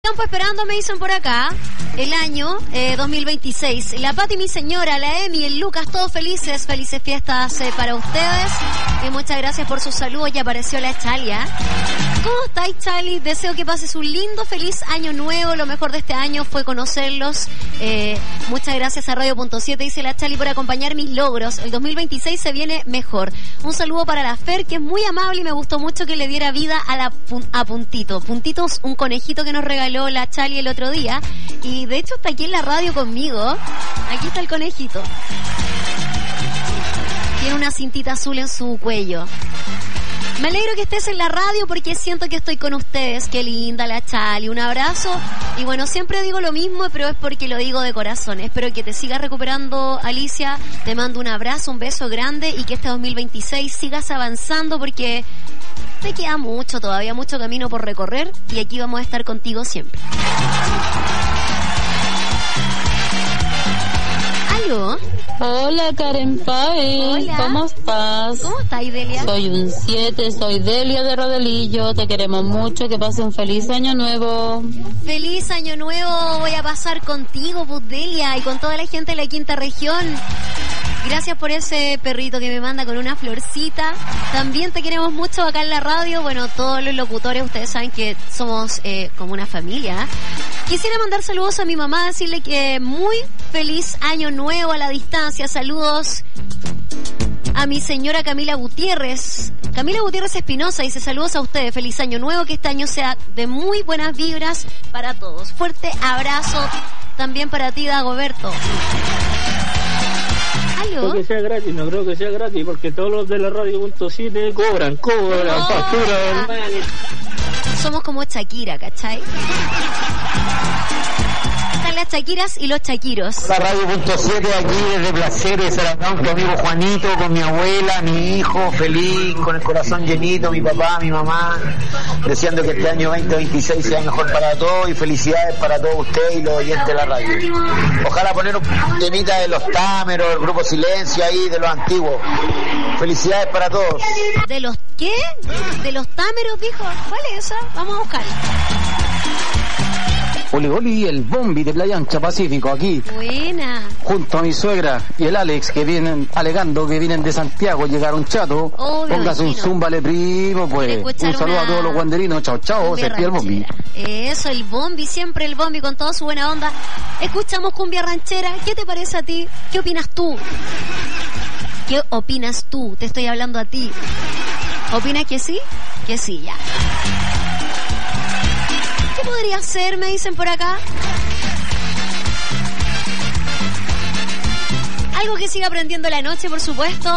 tiempo esperando, me dicen por acá, el año 2026. La Pati, mi señora, la Emi, el Lucas, todos felices. Felices fiestas para ustedes. Y muchas gracias por sus saludos. Ya apareció la Chalia. ¿Cómo estáis, Chali? Deseo que pases un lindo, feliz año nuevo. Lo mejor de este año fue conocerlos. Muchas gracias a Radio.7, dice la Chali, por acompañar mis logros. El 2026 se viene mejor. Un saludo para la Fer, que es muy amable y me gustó mucho que le diera vida a Puntito. Puntito es un conejito que nos regaló la Chali el otro día. Y de hecho está aquí en la radio conmigo. Aquí está el conejito. Tiene una cintita azul en su cuello. Me alegro que estés en la radio porque siento que estoy con ustedes. Qué linda la Chali. Un abrazo. Y bueno, siempre digo lo mismo, pero es porque lo digo de corazón. Espero que te sigas recuperando, Alicia. Te mando un abrazo, un beso grande y que este 2026 sigas avanzando porque te queda mucho, todavía mucho camino por recorrer y aquí vamos a estar contigo siempre. ¿Aló? Hola, Karen Páez. Hola. ¿Cómo estás? ¿Cómo estás, Delia? Soy un 7, soy Delia de Rodelillo. Te queremos mucho, que pase un feliz año nuevo. Feliz año nuevo voy a pasar contigo, pues, Delia, y con toda la gente de la quinta región. Gracias por ese perrito que me manda con una florcita. También te queremos mucho acá en la radio. Bueno, todos los locutores, ustedes saben que somos como una familia. Quisiera mandar saludos a mi mamá, decirle que muy feliz año nuevo a la distancia. Saludos a mi señora Camila Gutiérrez. Camila Gutiérrez Espinosa dice saludos a ustedes. Feliz año nuevo, que este año sea de muy buenas vibras para todos. Fuerte abrazo también para ti, Dagoberto. No creo que sea gratis, no creo que sea gratis, porque todos los de la Radio.7 cobran, facturan. Somos como Shakira, ¿cachai? Están las Shakiras y los Shakiros. La Radio.7 aquí desde Placeres, Aragón, con mi amigo Juanito, con mi abuela, mi hijo, feliz, con el corazón llenito, mi papá, mi mamá, deseando que este año 2026 sea mejor para todos y felicidades para todos ustedes y los oyentes de la radio. Ojalá poner un temita de los Támeros, el grupo Silencio ahí, de los antiguos. Felicidades para todos. ¿De los qué? ¿De los Támeros, dijo? ¿Cuál es esa? Vamos a buscar. Oli, el Bombi de Playa Ancha Pacífico, aquí. Buena. Junto a mi suegra y el Alex, que vienen alegando que vienen de Santiago, llegaron chato. Póngase un zúmbale, primo, pues. Un saludo a todos los guanderinos. Chao, chao. Se pide el Bombi. Eso, el Bombi, siempre el Bombi con toda su buena onda. Escuchamos cumbia ranchera. ¿Qué te parece a ti? ¿Qué opinas tú? ¿Qué opinas tú? Te estoy hablando a ti. ¿Opinas que sí? Que sí, ya. ¿Qué podría ser? Me dicen por acá. Algo que siga aprendiendo la noche, por supuesto.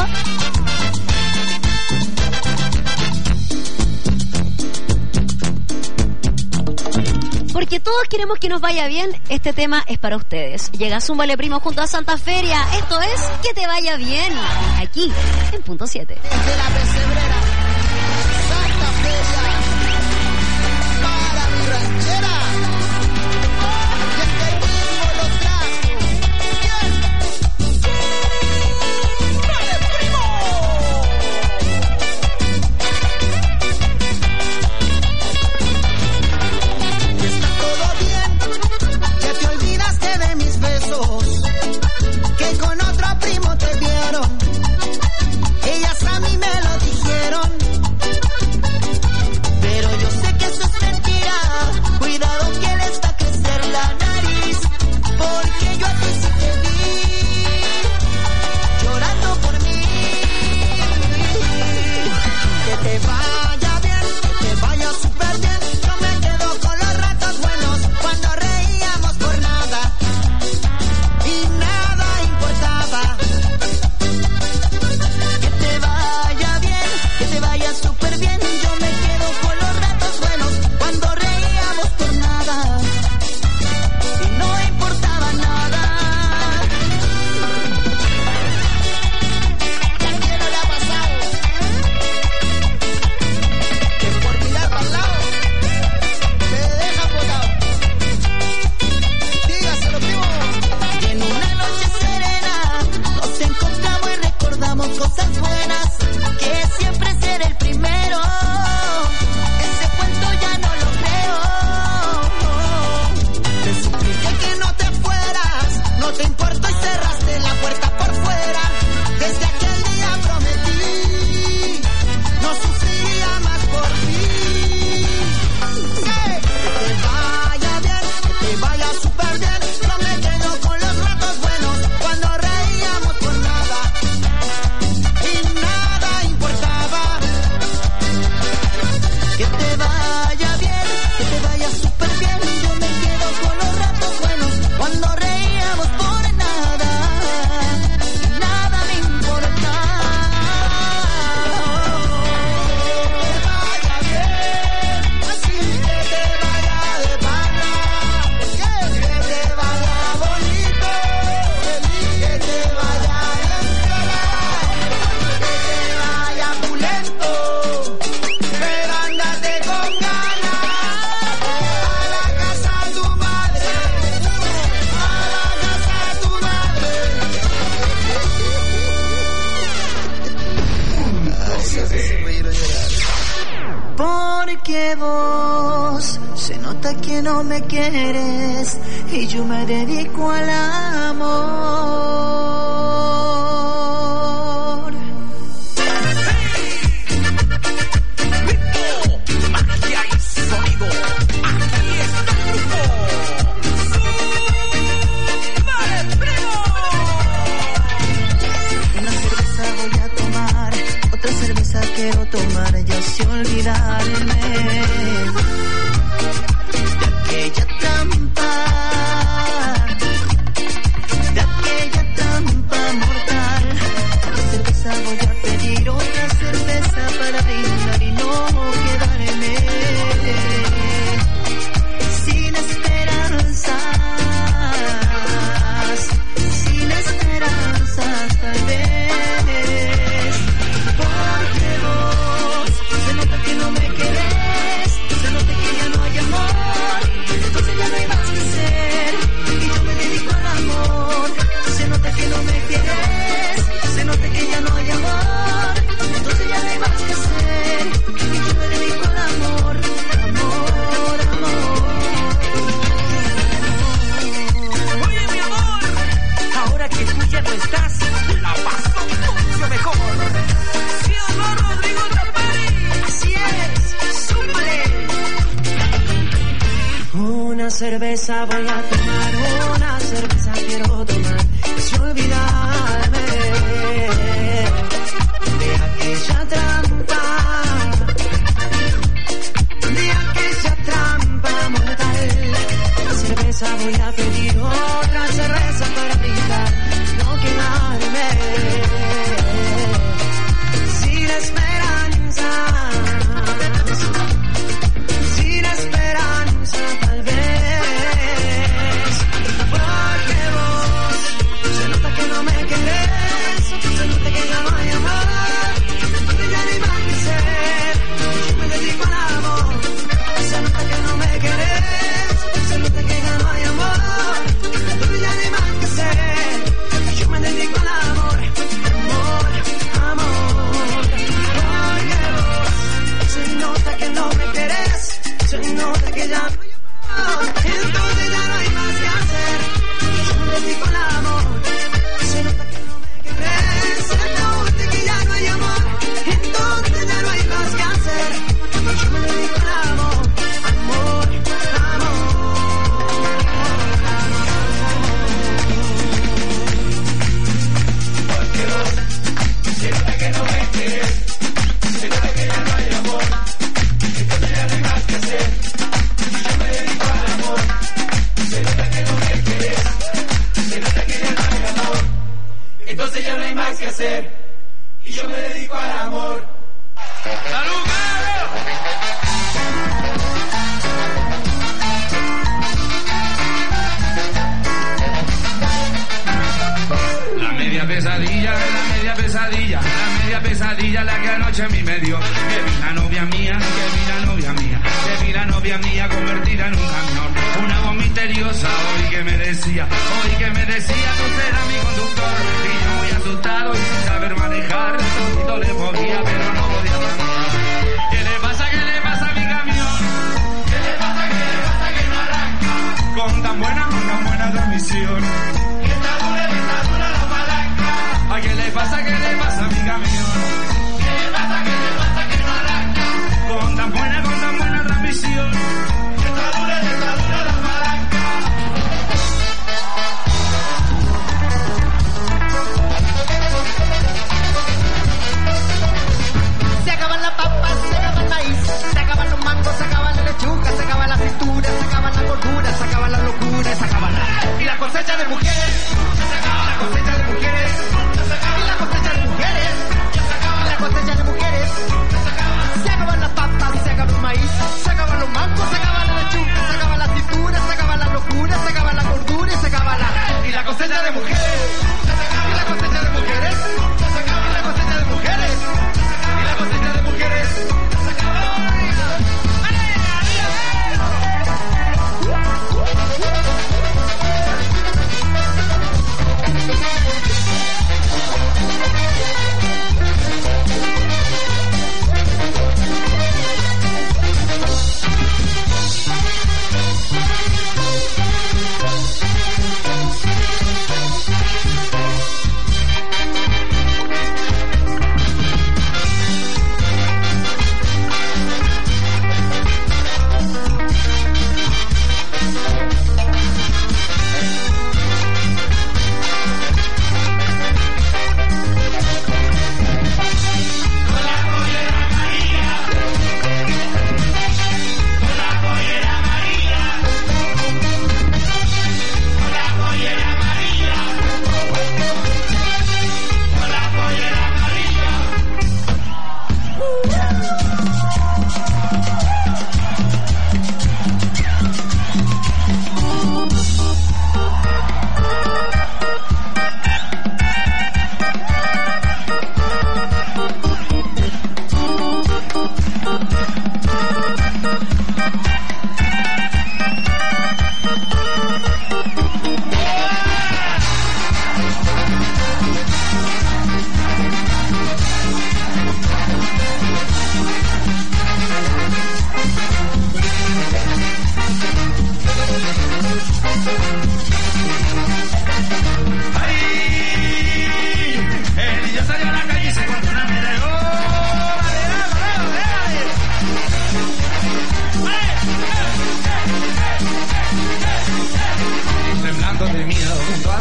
Porque todos queremos que nos vaya bien. Este tema es para ustedes. Llega Zúmbale Primo junto a Santa Feria. Esto es Que Te Vaya Bien. Aquí, en Punto 7. Desde la pesebrera, Santa Feria, para mi ranchera. Y el ritmo lo trajo. Bien. ¡Dale, primo! Está todo bien, ya te olvidaste de mis besos, que con otro primo te vieron. Ellas a mí me lo dijeron. nota que no me quieres y yo me dedico al amor. Ritmo, magia y sonido. Aquí está el grupo. ¡Vale, primo! Una cerveza voy a tomar, otra cerveza quiero tomar y así olvidarme de aquella trampa mortal. Otra cerveza voy a pedir, otra cerveza para brindar y no quedarme sin esperanzas, sin esperanzas tal vez, porque vos se nota que no me querés, se nota que ya no hay amor, entonces ya no hay más que hacer y yo me dedico al amor. Se nota que no me quieres, se nota que ya no hay amor, entonces ya no hay más que hacer y yo me dedico al amor, amor, amor. Oye, mi amor, ahora que tú ya no estás, la paso mucho mejor. Sí o no, Rodrigo Tapari. Así es, súmale. Una cerveza voy a tomar, una cerveza quiero tomar, es olvidarme de aquella trampa mortal. Una cerveza voy a pedir, otra cerveza para brindar, no quedarme sin esperanzas, sin esperanza tal vez, porque vos se nota que no me querés, se nota que ya no hay amor, porque ya no hay más que hacer, yo me dedico al amor. Se nota que no me querés, se nota que ya no hay amor, porque ya no hay más que hacer, yo me dedico al amor, amor, amor, porque vos se nota que no me querés, se nota que ya no hay amor, entonces ya no hay más que hacer, yo me dedico al amor. Se nota que no me querés, se nota que ya no hay amor, entonces ya no hay más que hacer, yo me dedico al amor, amor, amor, porque vos se nota que no me querés, se nota que ya no hay amor, entonces ya no hay más que hacer, yo me dedico al amor. Se nota que no me querés, se nota que ya no hay amor, entonces ya no hay más que hacer y yo me dedico al amor. ¡Salud, La media pesadilla, la media pesadilla, la media pesadilla la que anoche a mí me dio. Que vi la novia mía, que vi la novia mía, que vi la novia mía convertida en un camión. Una voz misteriosa hoy que me decía, tú serás mi conductor. Y yo muy asustado y sin saber manejar, todo le movía pero no podía manejar. ¿Qué le pasa a mi camión? ¿Qué le pasa que no arranca? Con tan buena transmisión. Está dura la palanca. ¿A qué le pasa a mi camión? ¿Qué le pasa que no arranca? Con tan buena transmisión. Está dura la palanca. Se acaban las papas, se acaba el maíz, se acaban los mangos, se acaba la lechuga, se acaba la fritura, se acaba la gordura, se acaba la locura, se acaba la... Y la cosecha de mujeres, se acaba la cosecha de mujeres, y la cosecha de mujeres, se acaba la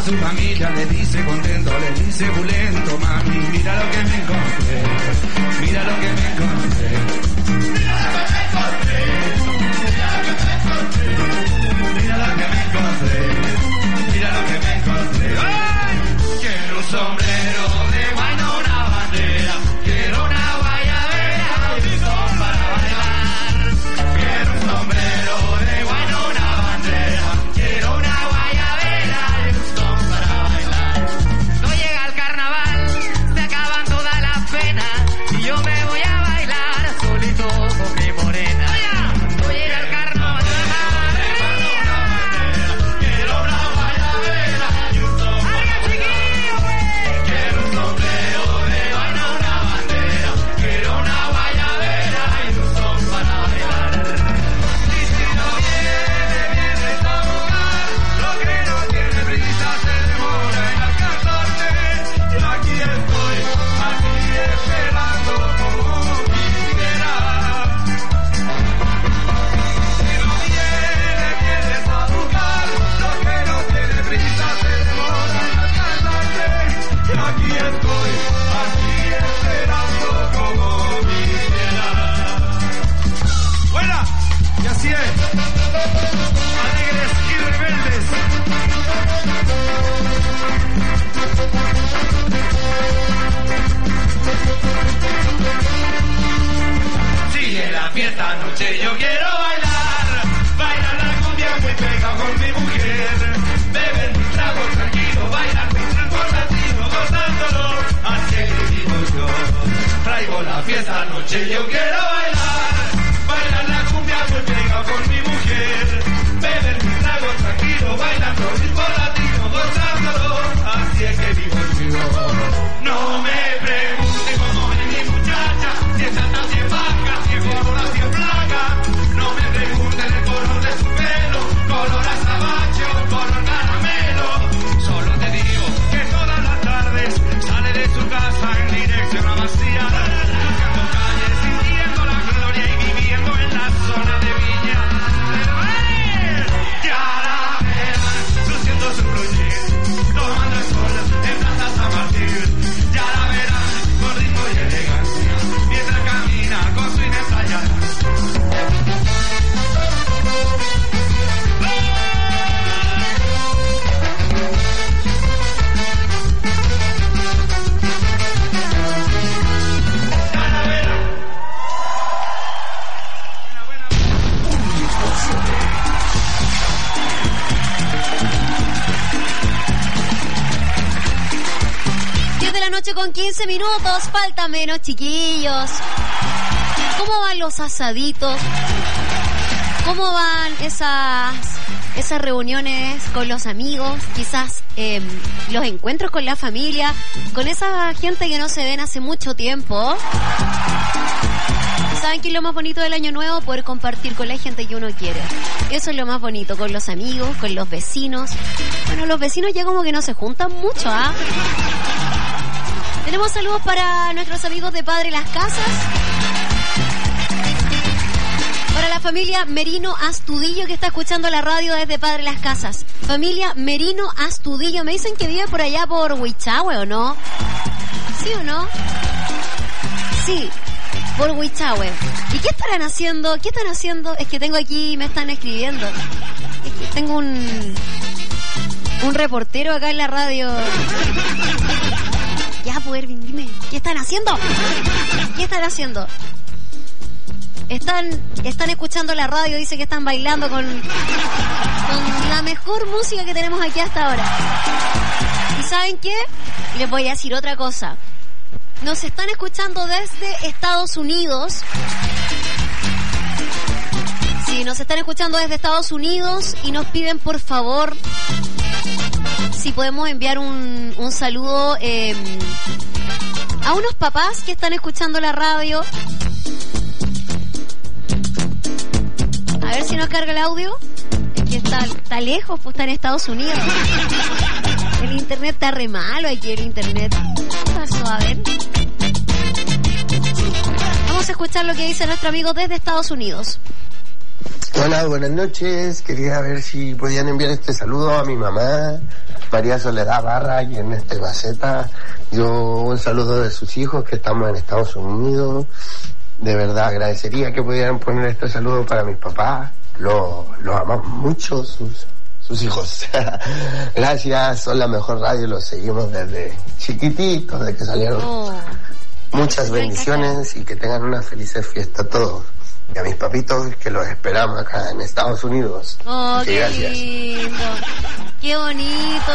a su familia, le dice contento, le dice bulento, mami, mira lo que me encontré, mira lo que me encontré. Mira lo que me encontré, mira lo que me encontré. ¡Ay! Quiero un sombrero de guayna, una bandera, quiero una guayabera y un son para bailar. Quiero un sombrero de guayna, una bandera, quiero una guayabera y un son para bailar. No llega el carnaval, se acaban todas las penas y yo me voy a bailar solito con mi morena. No llega el carnaval. Esta noche yo quiero bailar, bailar la cumbia muy pegado con mi mujer, beber mi trago tranquilo, bailar mi trago latino, gozándolo, así que digo yo, traigo la fiesta noche yo quiero bailar, bailar la cumbia muy pegado con mi mujer, beber mi trago tranquilo, bailando ritmo latino, gozándolo, así es que digo yo, no me pregunte cómo es mi muchacha, si es alta, si es baja, si es gorda, si es flaca, no me pregunte el color de su pelo, color azabache o color caramelo, solo te digo que todas las tardes sale de su casa en dirección a Vacía, buscando calles, sintiendo la gloria y viviendo en la zona de Viña del Mar. Ya la verán, luciendo su broche, tomando el sol en Plaza San Martín, ya la verán con ritmo y elegancia, mientras camina con su inensayada. Con 15 minutos, falta menos, chiquillos. ¿Cómo van los asaditos? ¿Cómo van esas reuniones con los amigos? Quizás los encuentros con la familia, con esa gente que no se ven hace mucho tiempo. ¿Saben qué es lo más bonito del año nuevo? Poder compartir con la gente que uno quiere. Eso es lo más bonito, con los amigos, con los vecinos. Bueno, los vecinos ya como que no se juntan mucho, ¿ah? Tenemos saludos para nuestros amigos de Padre Las Casas. Para la familia Merino Astudillo que está escuchando la radio desde Padre Las Casas. Familia Merino Astudillo. Me dicen que vive por allá por Huichahue, ¿o no? ¿Sí o no? Sí, por Huichahue. ¿Y qué estarán haciendo? ¿Qué están haciendo? Es que tengo aquí, me están escribiendo. Es que tengo un reportero acá en la radio. Ya, pues, Erwin, dime, ¿qué están haciendo? ¿Qué están haciendo? Están escuchando la radio, dice que están bailando con la mejor música que tenemos aquí hasta ahora. ¿Y saben qué? Les voy a decir otra cosa. Nos están escuchando desde Estados Unidos. Sí, nos están escuchando desde Estados Unidos y nos piden, por favor, si podemos enviar un saludo a unos papás que están escuchando la radio. A ver si nos carga el audio. Es que está lejos, pues está en Estados Unidos. El internet está re malo aquí, el internet. ¿Qué pasó? A ver. Vamos a escuchar lo que dice nuestro amigo desde Estados Unidos. Hola, buenas noches. Quería ver si podían enviar este saludo a mi mamá, María Soledad Barra, aquí en Maceta. Un saludo de sus hijos que estamos en Estados Unidos. De verdad, agradecería que pudieran poner este saludo para mis papás. Los amamos mucho, sus hijos. Gracias, son la mejor radio, los seguimos desde chiquititos, desde que salieron. Muchas bendiciones y que tengan una feliz fiesta a todos. Y a mis papitos que los esperamos acá en Estados Unidos. Oh, qué gracias. Lindo. Qué bonito.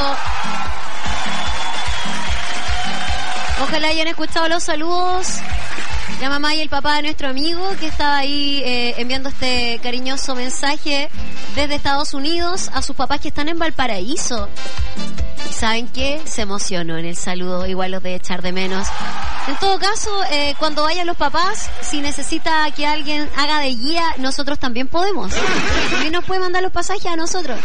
Ojalá hayan escuchado los saludos. La mamá y el papá de nuestro amigo que estaba ahí enviando este cariñoso mensaje desde Estados Unidos a sus papás que están en Valparaíso. ¿Y saben qué? Se emocionó en el saludo, igual los de echar de menos. En todo caso, cuando vayan los papás, si necesita que alguien haga de guía, nosotros también podemos. También nos puede mandar los pasajes a nosotros.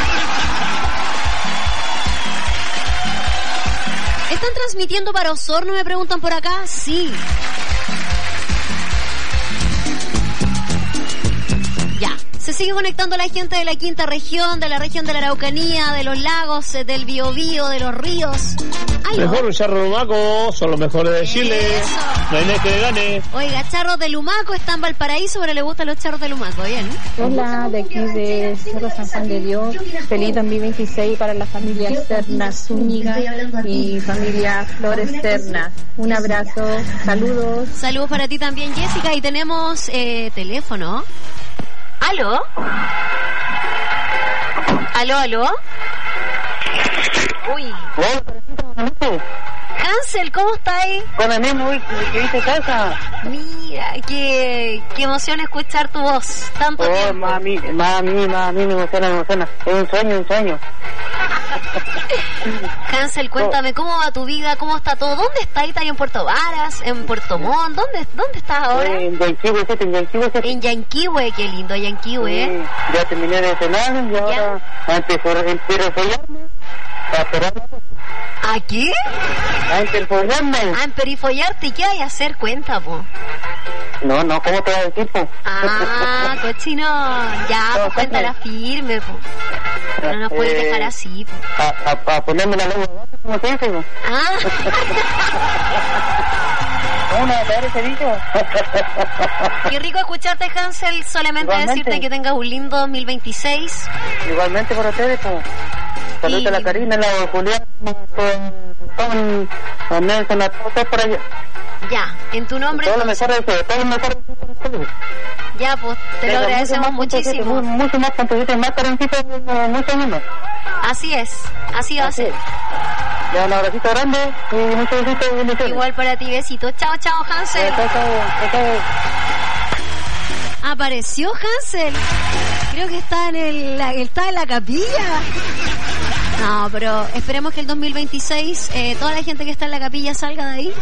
¿Están transmitiendo para Osorno? Me preguntan por acá. Sí. Ya. Se sigue conectando la gente de la quinta región, de la región de la Araucanía, de los lagos, del Biobío, de los ríos. Mejor un charro de Lumaco, son los mejores de Chile. Eso. No hay nadie que le gane. Oiga, charros de Lumaco, está en Valparaíso, pero le gustan los charros de Lumaco, ¿bien? Hola, de aquí de Cerro San Juan de Dios. Feliz 2026 para la familia Serna Zúñiga y familia Flores Serna. Un abrazo, saludos. Saludos para ti también, Jessica. Y tenemos teléfono. ¿Aló? ¿Aló? Uy. Hansel, ¿cómo está ahí? Con el mismo que viste casa. Mira, qué emoción escuchar tu voz. Tanto tiempo. Mami, me emociona. Es un sueño. Hansel, cuéntame, ¿cómo va tu vida? ¿Cómo está todo? ¿Dónde estás? ¿Estás en Puerto Varas? ¿En Puerto Montt? ¿Dónde estás ahora? En Yanquihue. En Yanquihue, qué lindo, Yanquihue. Sí, ya terminé de cenar y ahora empiezo a follarme. ¿A qué? A emperifollarme. A emperifollarte. ¿Y qué hay a hacer? Cuenta, po. No, ¿cómo te voy a decir, po? Ah, cochino. Ya, pues cuéntala firme, po. No nos puedes dejar así, po. A ponerme la lengua, ¿cómo se dice, po? Ah. Una de ese dicho. Qué rico escucharte, Hansel. Solamente decirte que tengas un lindo 2026. Igualmente por ustedes, po. Saludos a la Karina, la Julián, con Nelson, a todos por allá. Ya, en tu nombre. Todo lo mejor de ustedes. Ya, pues, te lo agradecemos muchísimo. Mucho más contenido, más tarencitas, mucho menos. Así es, así va a ser. Ya, un abracito grande y muchos besitos. Igual para ti, besitos. Chao, Hansel. Chao. Apareció Hansel. Creo que está en la capilla. No, pero esperemos que el 2026 toda la gente que está en la capilla salga de ahí.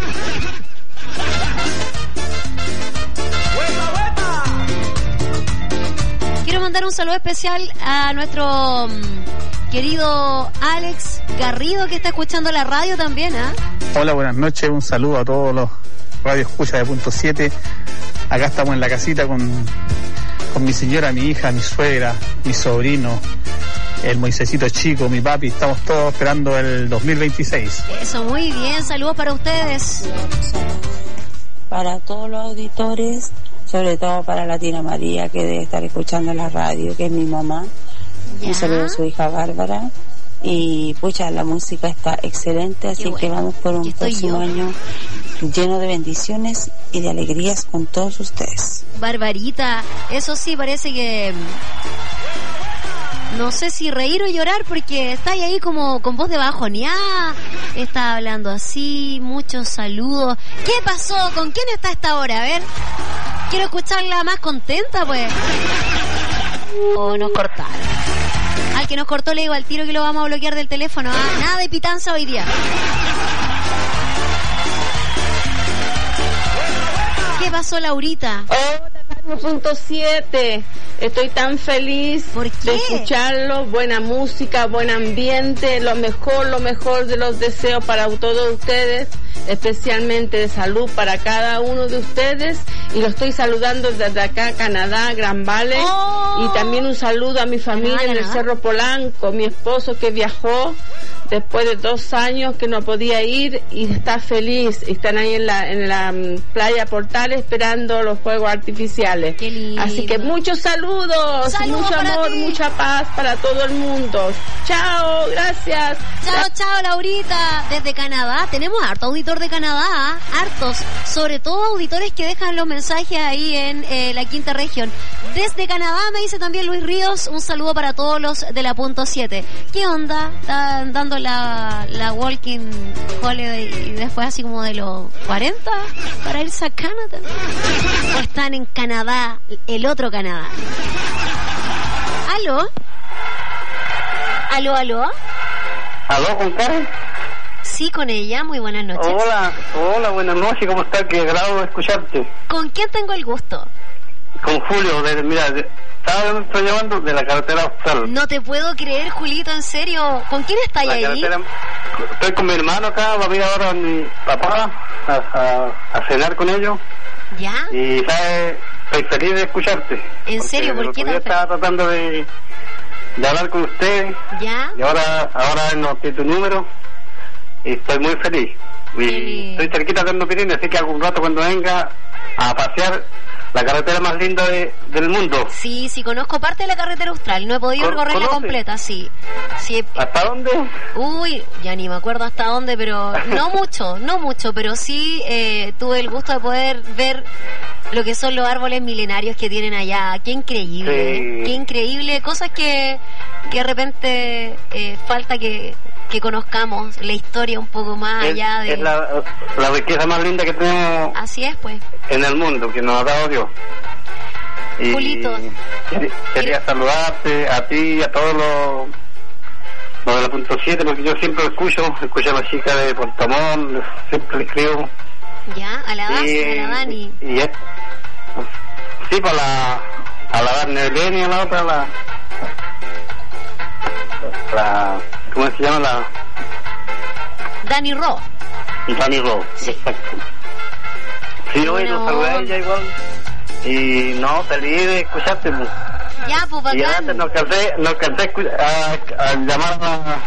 Quiero mandar un saludo especial a nuestro querido Alex Garrido, que está escuchando la radio también, ¿ah? Hola, buenas noches, un saludo a todos los radioescuchas de Punto 7. Acá estamos en la casita con mi señora, mi hija, mi suegra, mi sobrino, el Moisésito chico, mi papi. Estamos todos esperando el 2026. Eso, muy bien, saludos para ustedes. Para todos los auditores, sobre todo para la Tina María, que debe estar escuchando la radio, que es mi mamá. Un saludo a su hija Bárbara. Y pucha, la música está excelente, así que vamos por un próximo año lleno de bendiciones y de alegrías con todos ustedes. Barbarita, eso sí, parece que no sé si reír o llorar, porque está ahí como con voz de bajoneada, está hablando así, muchos saludos. ¿Qué pasó? ¿Con quién está a esta hora? A ver, quiero escucharla más contenta, pues. Nos cortaron. Al que nos cortó le digo al tiro que lo vamos a bloquear del teléfono, ¿ah? Nada de pitanza hoy día. ¿Qué pasó, Laurita? Hola, Punto 7. Estoy tan feliz de escucharlo. Buena música, buen ambiente, lo mejor de los deseos para todos ustedes, especialmente de salud para cada uno de ustedes. Y lo estoy saludando desde acá, Canadá, Gran Valley. Y también un saludo a mi familia en el Cerro Polanco, mi esposo que viajó después de 2 años que no podía ir y está feliz. Están ahí en la playa Portales esperando los fuegos artificiales. Qué lindo. Así que muchos saludos, mucho amor, mucha paz para todo el mundo. Chao, gracias. Chao, Laurita. Desde Canadá, tenemos harto auditor de Canadá, hartos, sobre todo auditores que dejan los mensajes ahí en la quinta región. Desde Canadá me dice también Luis Ríos, un saludo para todos los de la punto 7. ¿Qué onda? ¿Están dando la Walking Holiday y después así como de los 40 para irse a Canadá? ¿O están en Canadá, el otro Canadá? ¿Aló? ¿Aló, con Karen? Sí, con ella. Muy buenas noches. Hola, buenas noches. ¿Cómo estás? Qué agrado escucharte. ¿Con quién tengo el gusto? Con Julio. Estoy llevando de la carretera austral. No te puedo creer, Julito, en serio. ¿Con quién estás ahí? Estoy con mi hermano acá. Va a ir ahora mi papá a cenar con ellos. ¿Ya? Y estoy feliz de escucharte. ¿En serio? ¿Por qué? Yo estaba tratando de hablar con usted. ¿Ya? Y ahora noté tu número y estoy muy feliz. Y estoy cerquita de Pirine, así que algún rato cuando venga a pasear la carretera más linda del mundo. Sí, conozco parte de la carretera austral. No he podido recorrerla completa, sí. ¿Hasta dónde? Uy, ya ni me acuerdo hasta dónde, pero no mucho, pero sí tuve el gusto de poder ver lo que son los árboles milenarios que tienen allá. Qué increíble, qué increíble. Cosas que de repente falta que conozcamos la historia un poco más allá de... Es la riqueza más linda que tenemos. Así es, pues. En el mundo, que nos ha dado Dios. Y Julito, quería saludarte a ti y a todos los de la punto 7, porque yo siempre escucho a la chica de Puerto Montt, siempre le escribo. Ya, a la Dani. Sí, para a la Dani Eleni, a la otra, la ¿cómo se llama? Dani Ro, sí. Exacto. Sí, bueno, saludé a ella igual. Y no, feliz de escucharte. Ya, pues bacán. Y antes nos cansé a llamar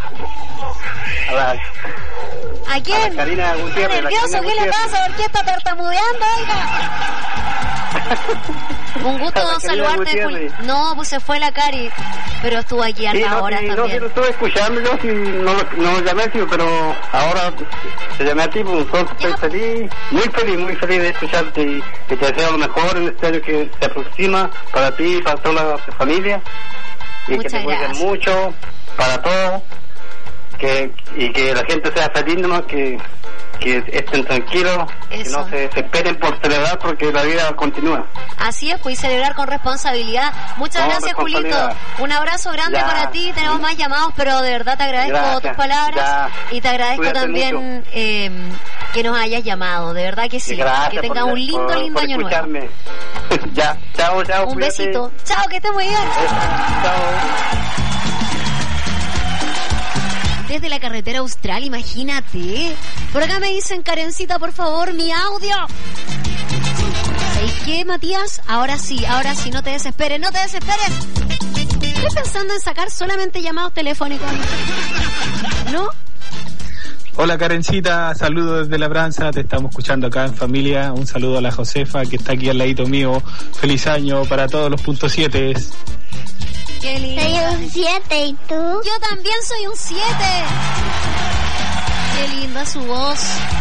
¿a quién? A la Karina Gutiérrez. ¿Nervioso? ¿Qué le pasa? ¿Por qué está tartamudeando, Un gusto saludarte, Juli. No, pues se fue la Cari, pero estuvo aquí a la hora también. No, sí lo estuve escuchando yo, no lo llamé, pero ahora te llamé a ti, pues estoy feliz, muy feliz de escucharte y que te deseo lo mejor en este año que se aproxima para ti y para toda la familia. Y muchas que te cuiden mucho, para todos, y que la gente sea feliz nomás, que estén tranquilos, que no se esperen por celebrar porque la vida continúa. Así es, pues, y celebrar con responsabilidad. Muchas gracias, Julito. Un abrazo grande para ti. Tenemos más llamados, pero de verdad te agradezco tus palabras y te agradezco Cuídate también que nos hayas llamado. De verdad que sí. Gracias que tengas un lindo año nuevo. Ya, chao. Un cuídate. besito. Chao, que estés muy bien. Chao. Desde la carretera austral, imagínate. Por acá me dicen, Karencita, por favor, mi audio. ¿Sabes qué, Matías? Ahora sí, no te desesperes. Estoy pensando en sacar solamente llamados telefónicos. ¿No? Hola, Karencita, saludos desde Labranza, te estamos escuchando acá en familia. Un saludo a la Josefa, que está aquí al ladito mío. Feliz año para todos los puntos 7. Qué lindo. Soy un 7, ¿y tú? Yo también soy un 7. Qué linda su voz.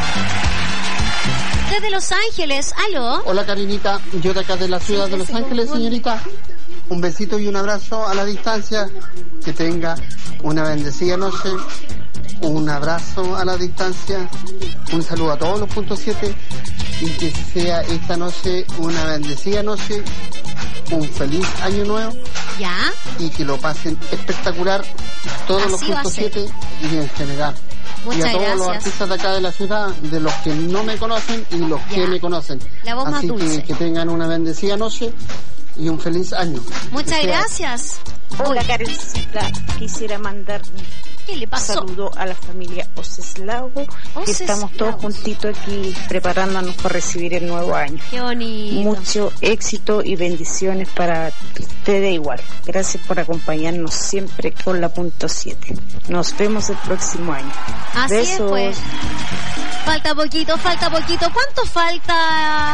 Desde Los Ángeles, ¿aló? Hola, Karinita, yo de acá de la ciudad de Los Ángeles, señorita. Un besito y un abrazo a la distancia. Que tenga una bendecida noche. Un abrazo a la distancia. Un saludo a todos los puntos 7. Y que sea esta noche una bendecida noche. Un feliz año nuevo. ¿Ya? Y que lo pasen espectacular todos los puntos 7 y en general. y a todos los artistas de acá de la ciudad, de los que no me conocen y los que me conocen. La voz así más dulce. Que tengan una bendecida noche y un feliz año. Muchas gracias. Hola, Karencita, quisiera mandar un saludo a la familia Oceslago, que estamos todos juntitos aquí preparándonos para recibir el nuevo año. Qué bonito. Mucho éxito y bendiciones para ustedes igual. Gracias por acompañarnos siempre con la .7. Nos vemos el próximo año. Así Besos. es, pues. Falta poquito. ¿Cuánto falta?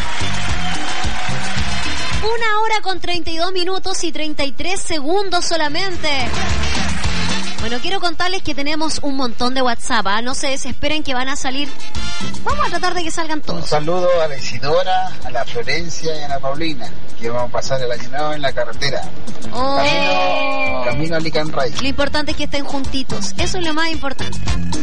1 hora con 32 minutos y 33 segundos solamente. Bueno, quiero contarles que tenemos un montón de WhatsApp, ¿ah? No se desesperen que van a salir. Vamos a tratar de que salgan todos. Un saludo a la Isidora, a la Florencia y a la Paulina, que vamos a pasar el año nuevo en la carretera. Camino a Licanray. Lo importante es que estén juntitos, eso es lo más importante.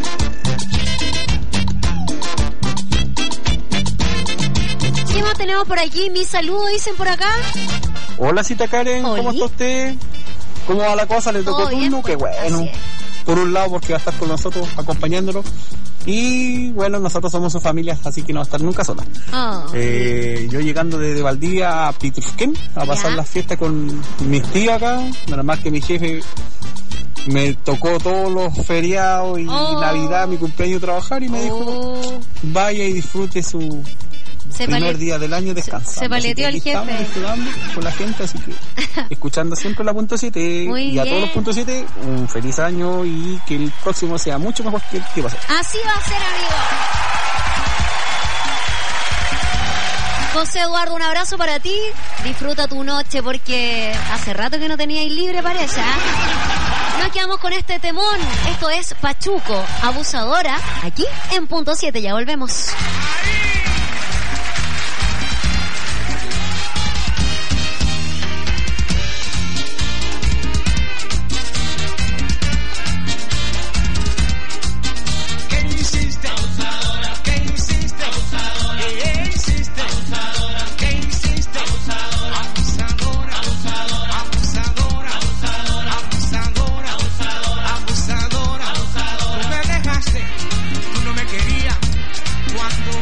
¿Qué más tenemos por aquí? Mi saludo, dicen por acá. Hola, Cita Karen, ¿cómo está usted? ¿Cómo va la cosa? ¿Le tocó turno? Qué bueno. Por un lado, porque va a estar con nosotros, acompañándolo. Y bueno, nosotros somos su familia, así que no va a estar nunca sola. Yo llegando desde Valdivia a Pitrufquén a pasar las fiestas con mis tíos acá. Nada más que mi jefe me tocó todos los feriados y Navidad, mi cumpleaños, trabajar, y me dijo, vaya y disfrute su primer día del año descansando. Se paleteó el jefe. Disfrutando con la gente, así que escuchando siempre la .7. Muy y a todos los .7 un feliz año y que el próximo sea mucho mejor que el que pasó. Así va a ser, amigo. José Eduardo, un abrazo para ti. Disfruta tu noche porque hace rato que no teníais libre, parece, ¿eh? Nos quedamos con este temón. Esto es Pachuco, Abusadora, aquí en .7. Ya volvemos. Tú no me querías cuando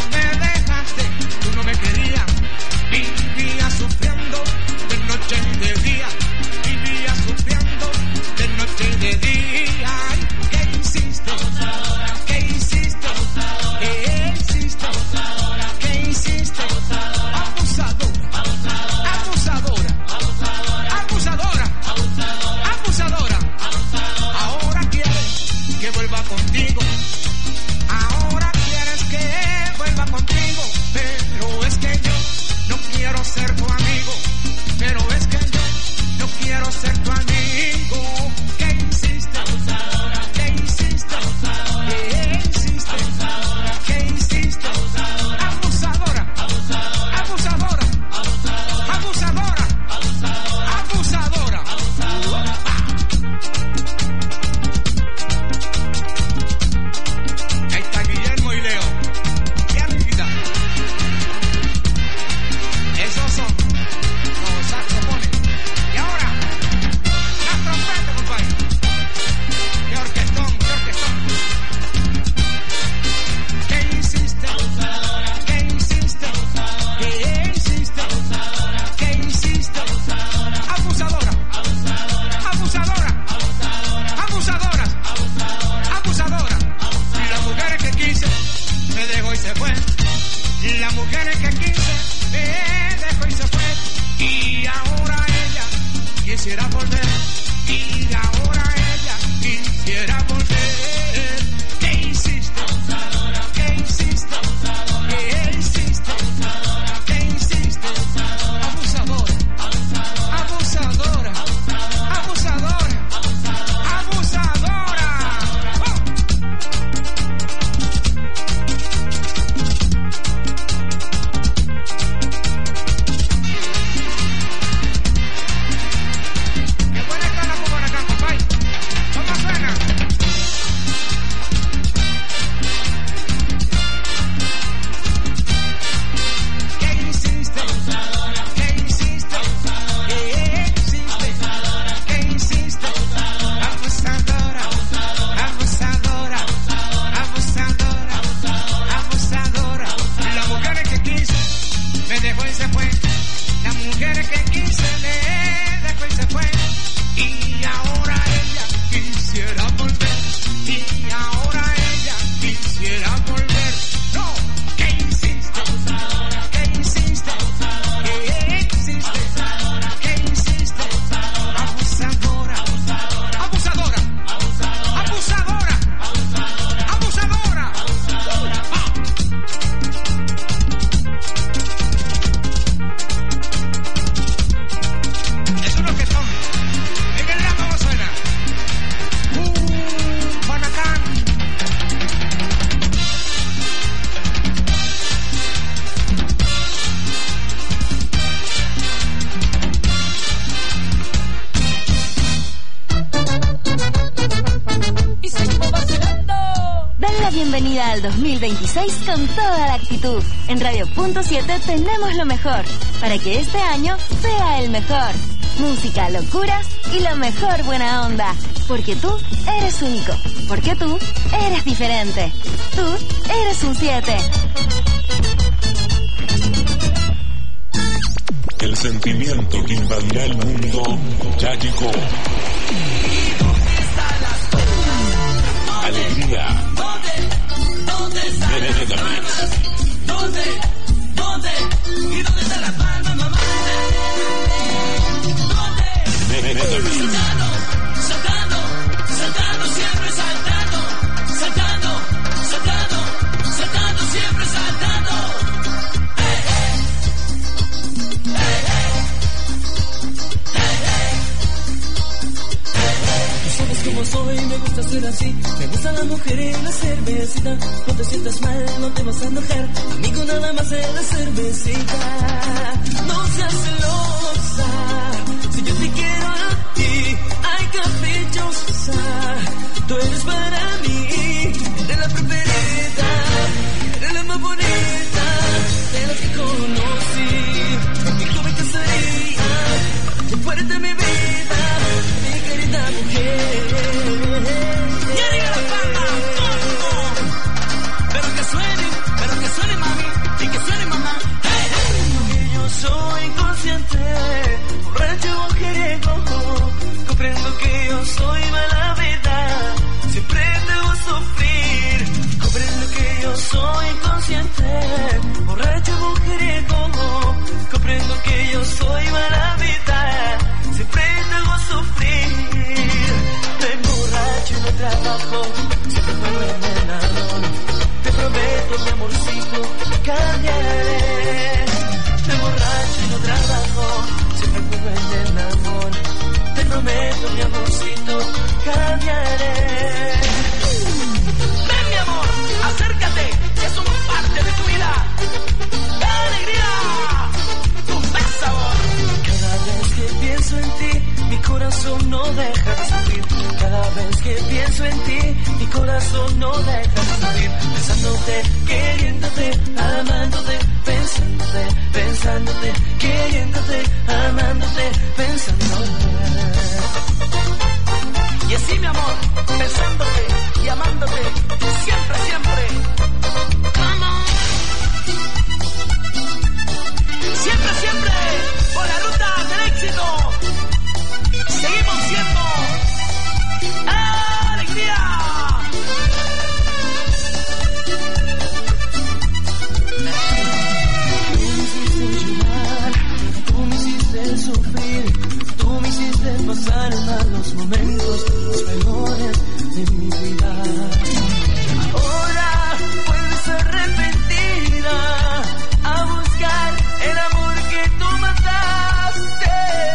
bienvenida al 2026 con toda la actitud. En Radio Punto 7 tenemos lo mejor para que este año sea el mejor. Música, locuras y la mejor buena onda. Porque tú eres único. Porque tú eres diferente. Tú eres un 7. El sentimiento que invadirá el mundo ya llegó. Alegría. ¿Dónde están las palmas? ¿Dónde? ¿Y dónde están las palmas, mamá? ¿Dónde? Saltando, siempre saltando. Saltando, siempre saltando. Como soy, me gusta ser así. Me gusta la mujer y la cervecita. No te sientas mal, no te vas a enojar. Amigo, nada más de la cervecita. No seas celosa. Si yo te quiero a ti, ay, caprichosa. Tú eres para mí, eres la preferida, eres la más bonita de las que conocí. Conmigo me casaría, tú fueres de mi vida, mi querida mujer. Soy inconsciente, borracho mujeriego, comprendo que yo soy mala vida, siempre debo sufrir, comprendo que yo soy inconsciente, borracho mujeriego, comprendo que yo soy mala vida, siempre debo sufrir, me emborracho y no trabajo, siempre juego en el ladrón, te prometo mi amorcito, cambiaré. Me borracho y no trabajo, siempre juego en el amor. Te prometo, mi amorcito, cambiaré. Ven, mi amor, acércate, que somos parte de tu vida. ¡Alegría! ¡Un buen sabor! Cada vez que pienso en ti, mi corazón no deja de sufrir. Cada vez que pienso en ti, mi corazón no deja de sufrir. Pensándote, queriéndote, amándote, pensándote, queriéndote, amándote, pensándote. Y así, mi amor, pensándote y amándote, siempre, siempre. Vamos. Siempre, siempre, por la ruta del éxito. Seguimos siendo alegría. Sufrir, tú me hiciste pasar malos momentos, los mejores de mi vida. Ahora puedes arrepentida a buscar el amor que tú mataste.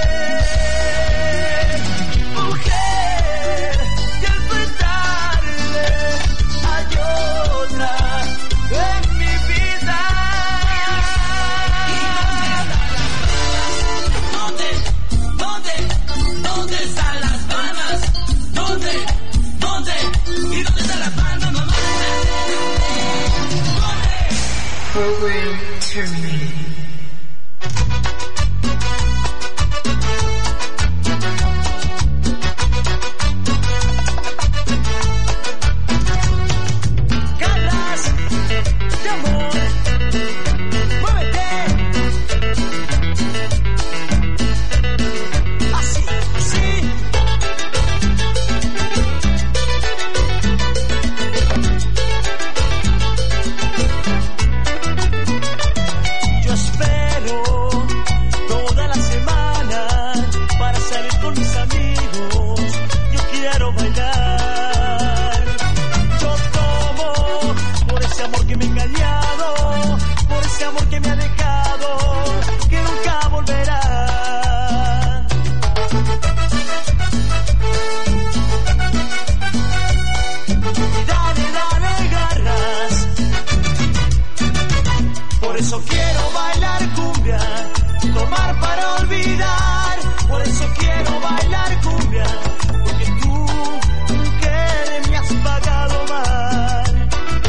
Mujer, ya fue tarde, hay otra en mi vida. ¿Dónde están las palmas? ¿Dónde? ¿Y dónde está la palma, mamá? Program terminated. Ganas de amor, muévete. Así. Yo espero toda la semana para salir con mis amigos. Yo quiero bailar. Yo tomo por ese amor que me ha engañado, por ese amor que me ha dejado, que nunca volverá. Dale garras. Por eso quiero bailar cumbia, tomar para olvidar. Por eso quiero bailar cumbia, porque tú, mujer, me has pagado mal.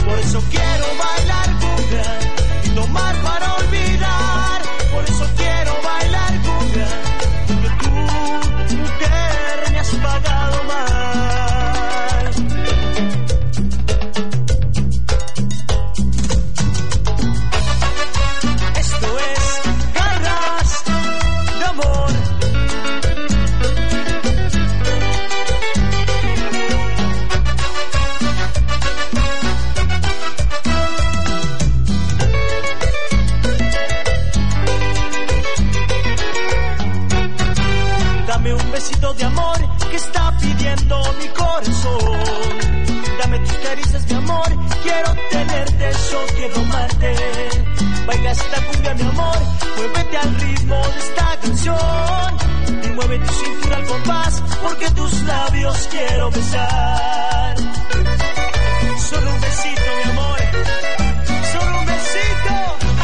corazón. Dame tus caricias, mi amor, quiero tenerte, yo quiero amarte. Baila esta cumbia, mi amor, muévete al ritmo de esta canción. Y mueve tu cintura al compás, porque tus labios quiero besar. Solo un besito, mi amor, solo un besito.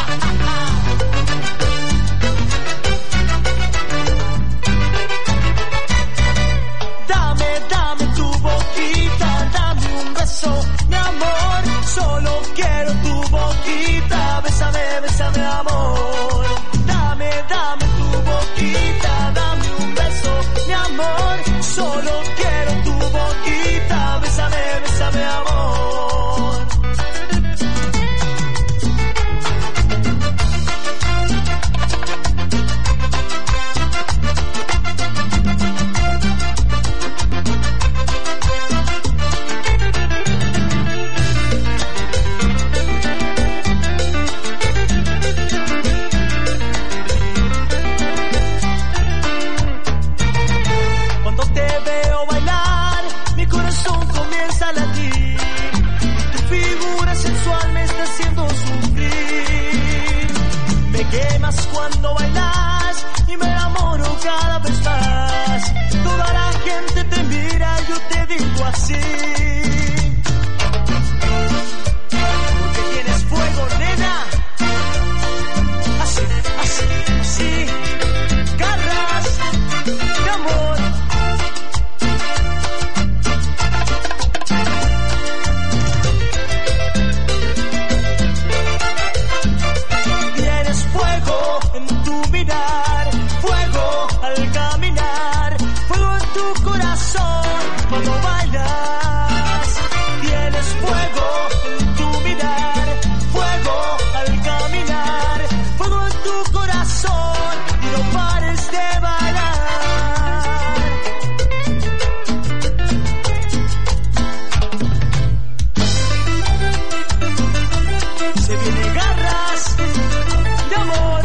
Dame tu boquita, dame un beso, mi amor. Solo quiero tu boquita, bésame, bésame, amor. Dame tu boquita, dame un beso, mi amor. Solo quiero tu boquita, bésame, bésame, amor. Cuando bailas y me enamoro cada vez más. Toda la gente te mira, yo te digo así. Porque tienes fuego, nena. Así, sí. Garras de amor. Tienes fuego en tu mirar, fuego al caminar, fuego en tu corazón cuando bailas. Tienes fuego en tu mirar, fuego al caminar, fuego en tu corazón y no pares de bailar. Se viene Garras de amor.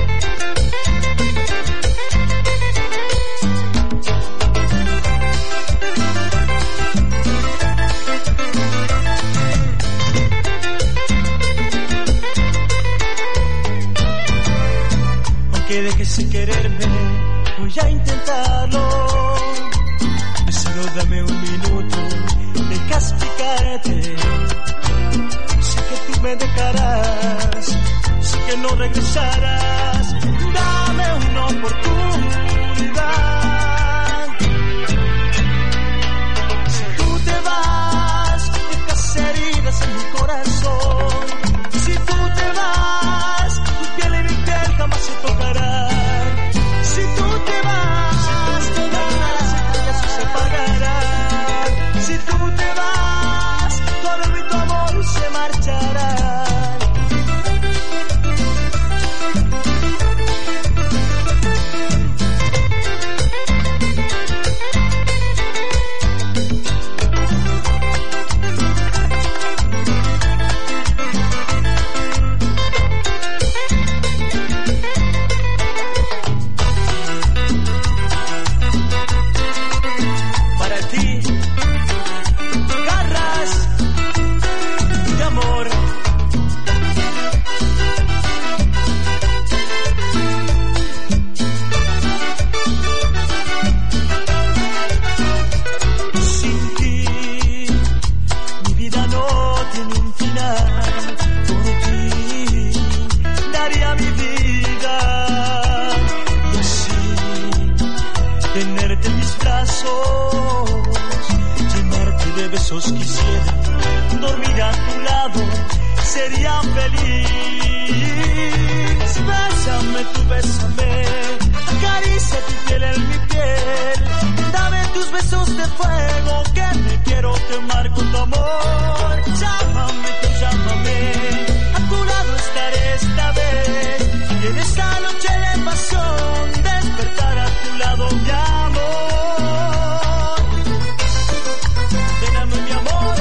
Aunque dejes de quererme, voy a intentarlo. Solo dame un minuto, deja explicarte. Sé que tú me dejarás, sé que no regresarás. Dame una oportunidad. Si tú te vas, dejas heridas en mi corazón. Si tú te vas, tu piel y mi piel jamás se tocarán. Si tú te vas, las estrellas se apagarán. Si tú te vas, tu amor y tu amor se marcharán. Para ti, Garras de amor. Sin ti, mi vida no tiene un final. Por ti, daría mi vida. Y así, tenerte en mis brazos, llenarte de besos quisiera, dormir a tu lado, sería feliz. Bésame, tú bésame, acaricia tu piel en mi piel. Dame tus besos de fuego, que te quiero quemar con tu amor. Llámame, tú llámame, a tu lado estaré esta vez. Y en esta noche de pasión, despertar a tu lado, mi amor. Lléname, mi amor.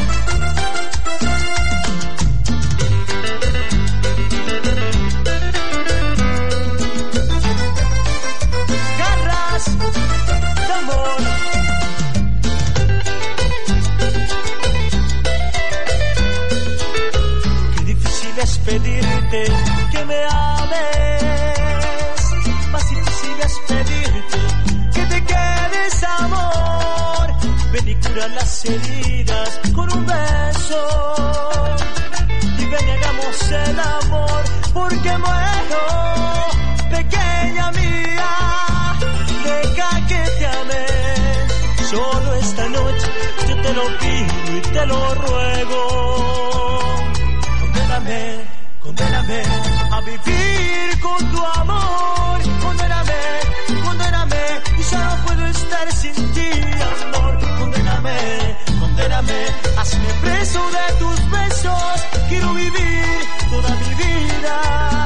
Garras de amor. pedirte que me ames, mas si tú sigues pedirte que te quedes, amor, ven y cura las heridas con un beso, y ven y hagamos el amor, porque muero, pequeña mía, deja que te ame, solo esta noche yo te lo pido y te lo ruego, condéname a vivir con tu amor, condéname, y ya no puedo estar sin ti, amor, condéname, hazme preso de tus besos, quiero vivir toda mi vida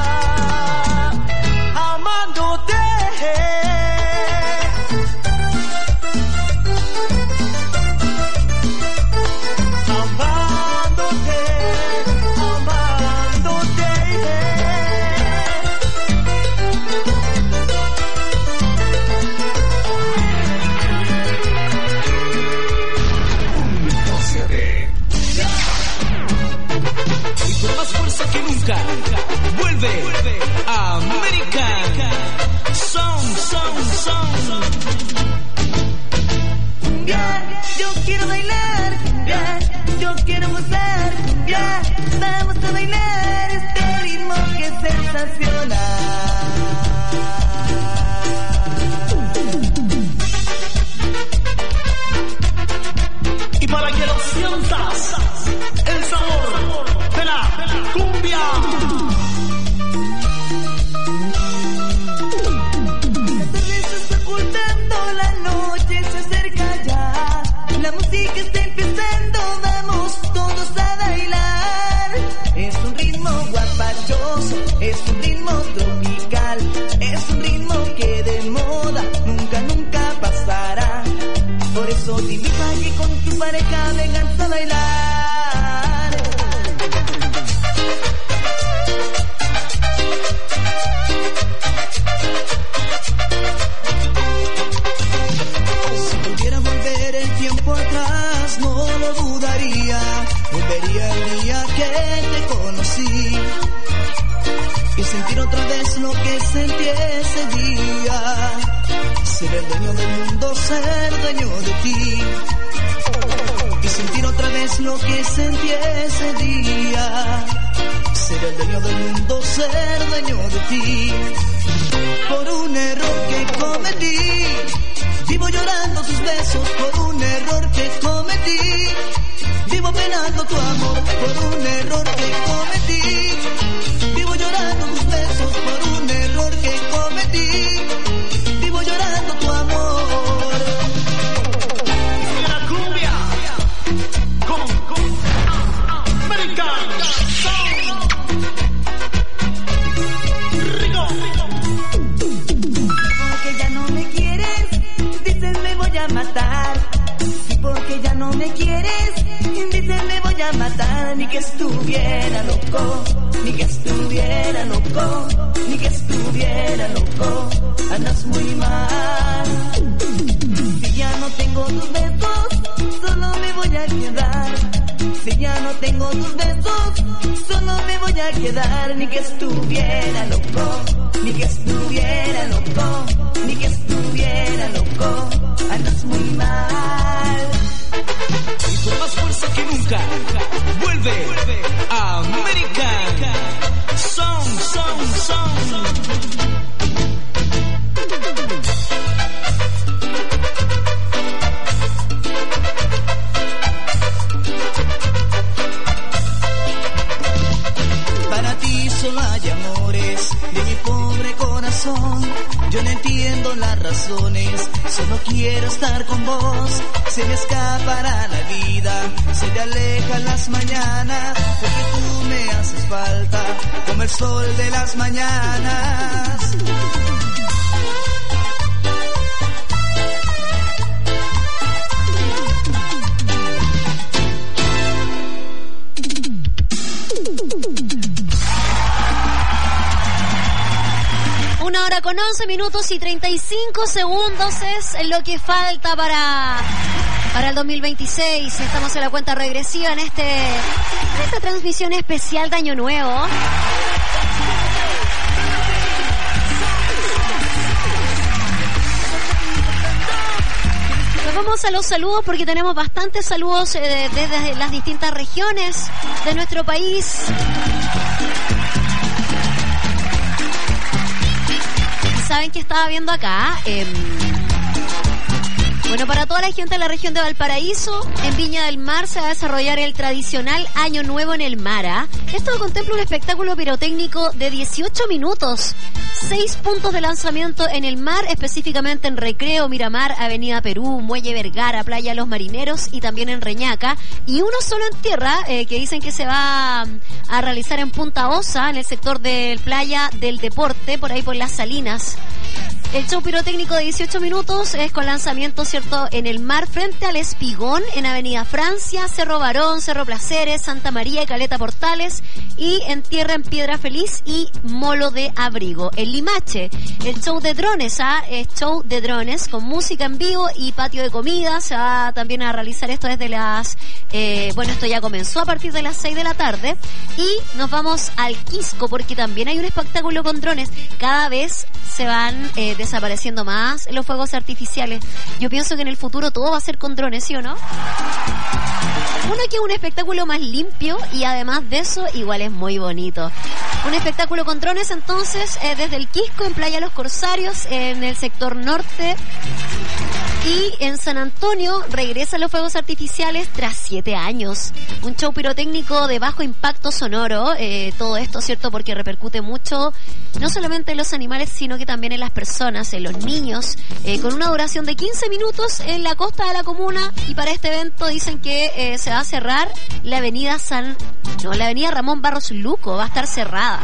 amándote. Que nunca vuelve a American Song. Cumbia, yo quiero bailar, cumbia, yo quiero gozar, cumbia, vamos a bailar este ritmo que es sensacional. Y para que lo sientas, el sabor de la cumbia. La cerveza está ocultando, la noche se acerca ya, la música está empezando, vamos todos a bailar. Es un ritmo guapachoso, es un ritmo tropical, es un ritmo que de moda nunca pasará. Por eso te invito a que con tu pareja vengan a bailar. Si pudiera volver el tiempo atrás, no lo dudaría. Volvería el día que te conocí y sentir otra vez lo que sentí ese día. Ser el dueño del mundo, ser dueño de ti, y sentir otra vez lo que sentí ese día. Ser el dueño del mundo, ser dueño de ti. Por un error que cometí, vivo llorando tus besos. Por un error que cometí, vivo penando tu amor. Por un error que cometí, vivo llorando tus besos. Por un error que cometí, vivo llorando tu amor. La cumbia con American Song. Rico. Porque ya no me quieres, dices me voy a matar. Y porque ya no me quieres, dices me voy a matar. Ni que estuviera loco, ni que estuviera loco, ni que estuviera loco. Andas muy mal. Si ya no tengo tus besos, solo me voy a quedar. Si ya no tengo tus besos, solo me voy a quedar. Ni que estuviera loco, ni que estuviera loco, ni que estuviera loco. Andas muy mal. Y con más fuerza que nunca vuelve a American Song. Para ti solo hay amores de mi pobre corazón. Yo no entiendo las razones, solo quiero estar con vos. Se me escapará la vida, se te alejan las mañanas, porque tú me haces falta como el sol de las mañanas. Una hora con 11 minutos y 35 segundos es lo que falta para el 2026. Estamos en la cuenta regresiva en esta transmisión especial de Año Nuevo. Pasemos a los saludos porque tenemos bastantes saludos desde las distintas regiones de nuestro país. ¿Y saben qué estaba viendo acá? Bueno, para toda la gente de la región de Valparaíso, en Viña del Mar se va a desarrollar el tradicional Año Nuevo en el Mar. Esto contempla un espectáculo pirotécnico de 18 minutos, 6 puntos de lanzamiento en el mar, específicamente en Recreo, Miramar, Avenida Perú, Muelle Vergara, Playa Los Marineros y también en Reñaca, y uno solo en tierra, que dicen que se va a realizar en Punta Osa, en el sector del Playa del Deporte, por ahí por Las Salinas. El show pirotécnico de 18 minutos es con lanzamiento, ¿cierto?, en el mar frente al Espigón, en Avenida Francia, Cerro Barón, Cerro Placeres, Santa María y Caleta Portales, y en tierra en Piedra Feliz y Molo de Abrigo. En Limache, el show de drones, es show de drones con música en vivo y patio de comida. Se va también a realizar esto desde las, esto ya comenzó a partir de las 6 de la tarde. Y nos vamos al Quisco porque también hay un espectáculo con drones. Cada vez se van desapareciendo más los fuegos artificiales. Yo pienso que en el futuro todo va a ser con drones, ¿sí o no? Uno que es un espectáculo más limpio y además de eso igual es muy bonito. Un espectáculo con drones entonces desde el Quisco en Playa Los Corsarios en el sector norte, y en San Antonio regresan los fuegos artificiales tras 7 años. Un show pirotécnico de bajo impacto sonoro, todo esto, ¿cierto? Porque repercute mucho no solamente en los animales sino que también en las personas, en los niños, con una duración de 15 minutos en la costa de la comuna. Y para este evento dicen que se va a cerrar la avenida la avenida Ramón Barros Luco, va a estar cerrada.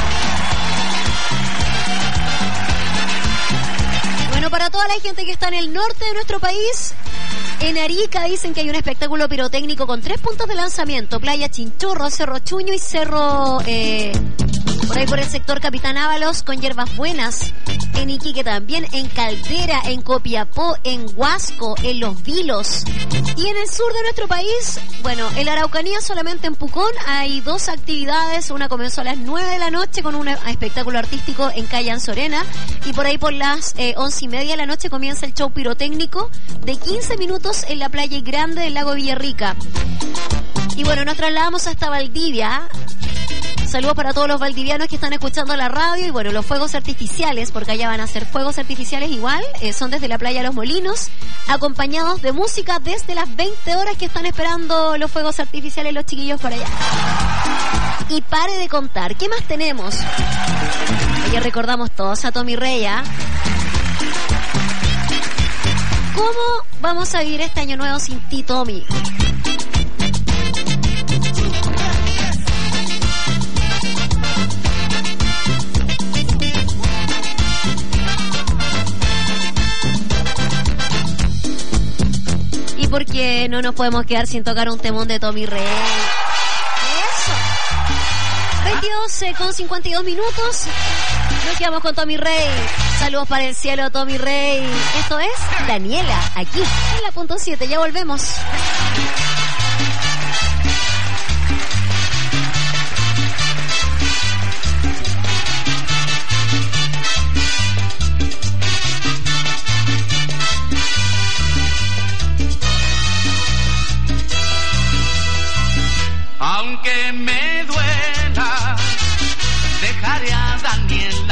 Bueno, para toda la gente que está en el norte de nuestro país, en Arica dicen que hay un espectáculo pirotécnico con 3 puntos de lanzamiento: Playa Chinchorro, Cerro Chuño y Cerro por ahí por el sector Capitán Ábalos con Hierbas Buenas. En Iquique también, en Caldera, en Copiapó, en Huasco, en Los Vilos. Y en el sur de nuestro país, bueno, en la Araucanía solamente en Pucón hay 2 actividades. Una comenzó a las 9 de la noche con un espectáculo artístico en Calle Anzorena, y por ahí por las 11:30 de la noche comienza el show pirotécnico de 15 minutos en la playa grande del lago Villarrica. Y bueno, nos trasladamos hasta Valdivia. Saludos para todos los valdivianos que están escuchando la radio. Y bueno, los fuegos artificiales, porque allá van a ser fuegos artificiales igual, son desde la playa Los Molinos, acompañados de música desde las 20 horas que están esperando los fuegos artificiales los chiquillos por allá. Y pare de contar, ¿qué más tenemos? Ayer recordamos todos a Tommy Rey, ¿Cómo vamos a vivir este año nuevo sin ti, Tommy? Y porque no nos podemos quedar sin tocar un temón de Tommy Rey. Eso. 22:52 minutos. Nos quedamos con Tommy Rey. Saludos para el cielo, Tommy Rey. Esto es Daniela, aquí en la punto 7. Ya volvemos. Aunque me duela, dejaré a Daniela.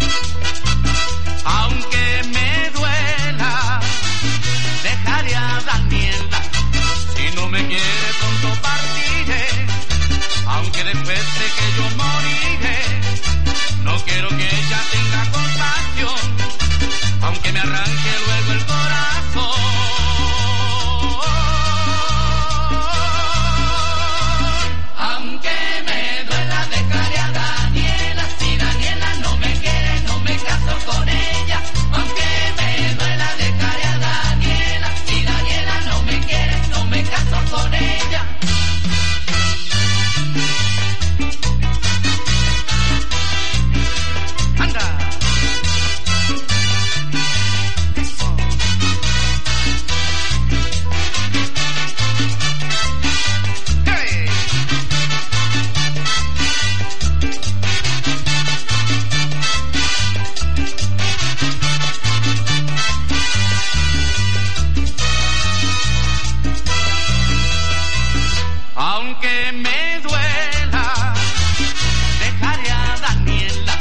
Aunque me duela, dejaré a Daniela. Si no me quiere pronto partiré, aunque después de que yo moriré. No quiero que ella tenga compasión, aunque me arranque luego el corazón. Con ella, aunque me duela, dejaré a Daniela. Si Daniela no me quiere, no me caso con ella. Anda. Eso. Hey. Aunque me duela, dejaré a Daniela.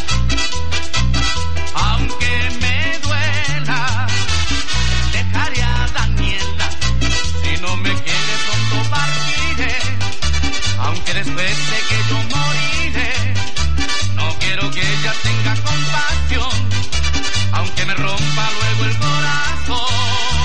Aunque me duela, dejaré a Daniela. Si no me quiere pronto partiré, aunque después de que yo moriré. No quiero que ella tenga compasión, aunque me rompa luego el corazón.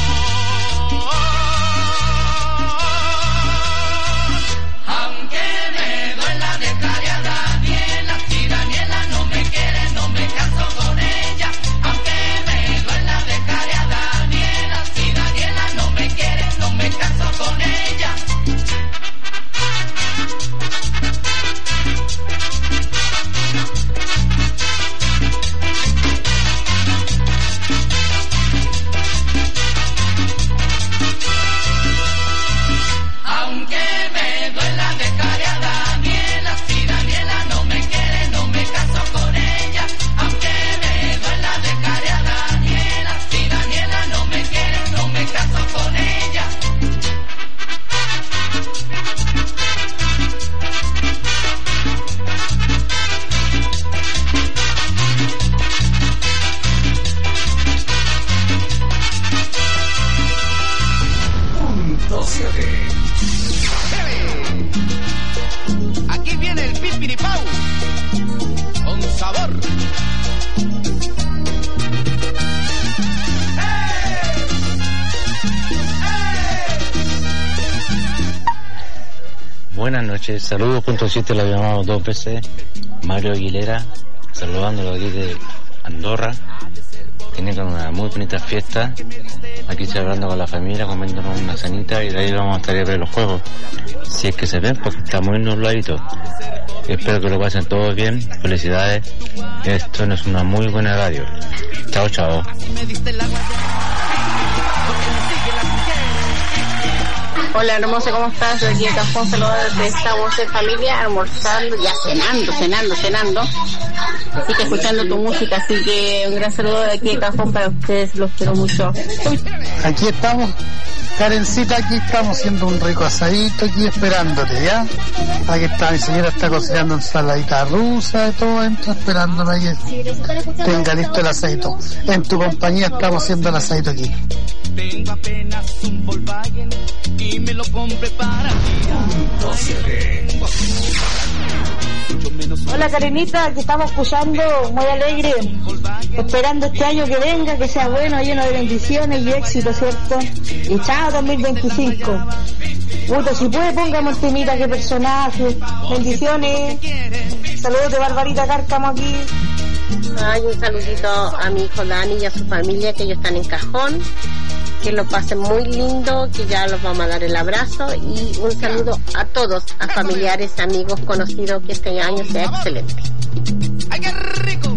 Aquí viene el pipiripau con sabor. Buenas noches, saludos, punto 7, lo llamamos 2 veces. Mario Aguilera, saludándolo aquí de Andorra. Tienen una muy bonita fiesta. Aquí celebrando con la familia, comiéndonos una cenita y de ahí vamos a estar a ver los juegos. Si es que se ven, porque está muy nubladito. Espero que lo pasen todos bien. Felicidades. Esto no es una muy buena radio. Chao, chao. Hola hermosa, ¿cómo estás? Yo aquí en Cajón, saludos desde Estamos en Familia, almorzando, ya cenando. Así que escuchando tu música, así que un gran saludo de aquí de Cajón para ustedes, los quiero mucho. Aquí estamos, Karencita, aquí estamos haciendo un rico asadito aquí esperándote, ¿ya? Aquí está, mi señora está cocinando ensaladita rusa y todo, entra esperándome ahí. Tenga listo el asadito. En tu compañía estamos haciendo el asadito aquí. Tengo apenas un Volkswagen y me lo compré para ti. Hola Karenita, aquí estamos escuchando muy alegre, esperando este año que venga, que sea bueno, lleno de bendiciones y éxito, ¿cierto? Y chao 2025. Puto, si puede póngame un temita, qué personaje, bendiciones. Saludos de Barbarita Cárcamo aquí. Ay, un saludito a mi hijo Dani y a su familia, que ellos están en Cajón. Que lo pasen muy lindo, que ya los vamos a dar el abrazo, y un saludo a todos, a familiares, amigos, conocidos, que este año sea excelente. ¡Ay, qué rico!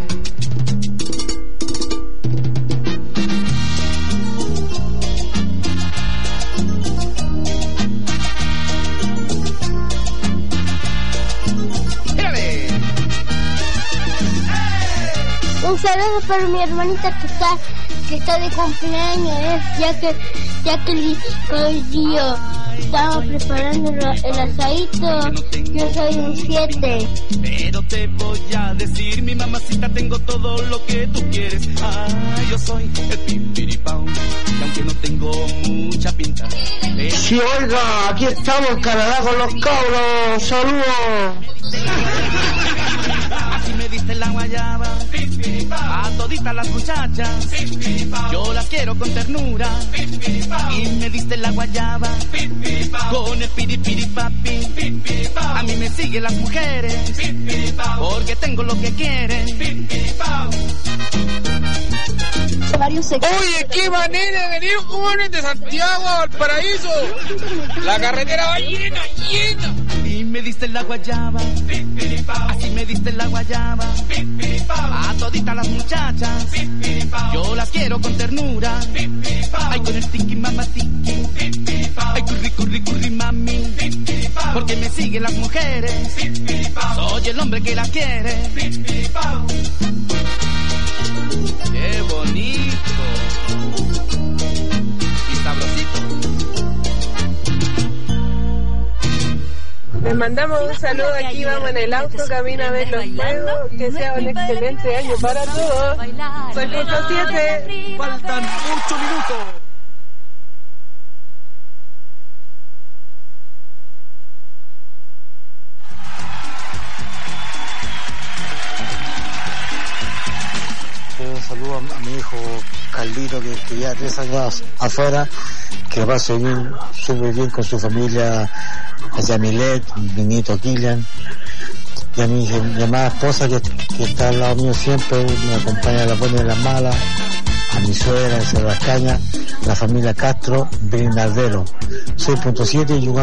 Un saludo para mi hermanita que está de cumpleaños, ya que hoy día estamos preparando el asadito. Yo soy un 7. Pero te voy a decir, mi mamacita, tengo todo lo que tú quieres. Ay, yo soy el pipiripau, y aunque no tengo mucha pinta. Sí, oiga, aquí estamos en Canadá con los cabros. Saludos. Así me diste la guayaba a toditas las muchachas, yo las quiero con ternura, y me diste la guayaba con el piripiripapi. A mí me siguen las mujeres porque tengo lo que quieren. Oye, qué manera de venir jóvenes de Santiago al paraíso. La carretera va llena. Y me diste la guayaba, así me diste la guayaba a toditas las muchachas, yo las quiero con ternura. Ay, con el tiki mamá tiki, ay, curri mami, porque me siguen las mujeres, soy el hombre que las quiere. Qué bonito y sabrosito. Les mandamos un saludo aquí, vamos en el auto, camino a ver los juegos, que sea un excelente año para todos. Soy Punto 7. Faltan 8 minutos. Un saludo a mi hijo Carlito, que ya 3 años afuera, que lo pase bien, súper bien con su familia, a Yamilet, mi niñito Kilian, y a mi llamada esposa que está al lado mío siempre, me acompaña a las buenas y a las malas, a mi suegra, a Cerro Las Cañas, la familia Castro, Brinaldero. Soy Punto 7 y